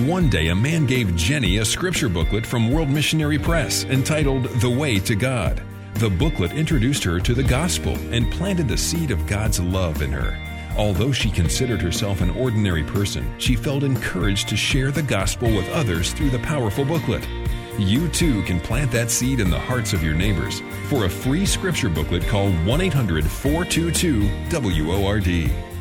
One day, a man gave Jenny a scripture booklet from World Missionary Press entitled The Way to God. The booklet introduced her to the gospel and planted the seed of God's love in her. Although she considered herself an ordinary person, she felt encouraged to share the gospel with others through the powerful booklet. You too can plant that seed in the hearts of your neighbors. For a free scripture booklet, call 1-800-422-WORD.